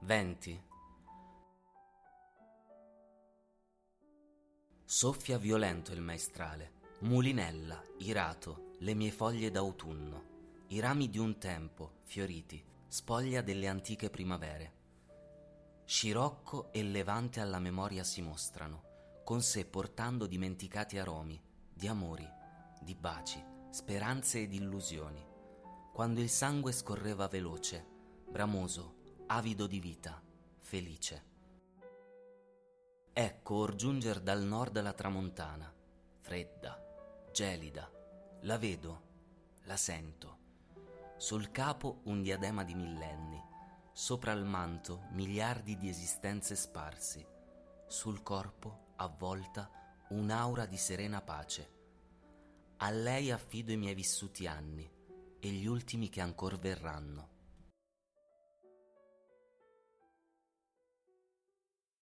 Venti. Soffia violento il maestrale, mulinella, irato, le mie foglie d'autunno, i rami di un tempo, fioriti, spoglia delle antiche primavere. Scirocco e levante alla memoria si mostrano, con sé portando dimenticati aromi, di amori, di baci, speranze ed illusioni. Quando il sangue scorreva veloce, bramoso, avido di vita, felice. Ecco or giunger dal nord la tramontana, fredda, gelida. La vedo, la sento. Sul capo un diadema di millenni, sopra il manto miliardi di esistenze sparsi, sul corpo, avvolta, un'aura di serena pace. A lei affido i miei vissuti anni e gli ultimi che ancor verranno.